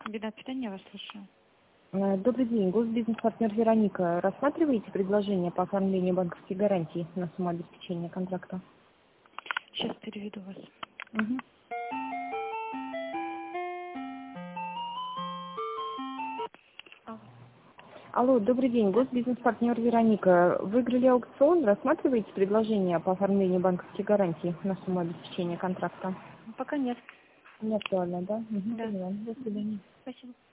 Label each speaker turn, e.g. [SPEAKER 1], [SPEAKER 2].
[SPEAKER 1] Беда питания, вас слушаю.
[SPEAKER 2] Добрый день, госбизнес-партнер Вероника. Рассматриваете предложение по оформлению банковских гарантий на сумму обеспечения контракта?
[SPEAKER 1] Сейчас переведу вас.
[SPEAKER 2] Угу. Алло, добрый день, госбизнес-партнер Вероника. Выиграли аукцион, рассматриваете предложение по оформлению банковских гарантий на сумму обеспечения контракта?
[SPEAKER 1] Пока нет.
[SPEAKER 2] Не актуально, да? Угу,
[SPEAKER 1] Да.
[SPEAKER 2] поняла. До свидания.
[SPEAKER 1] Спасибо.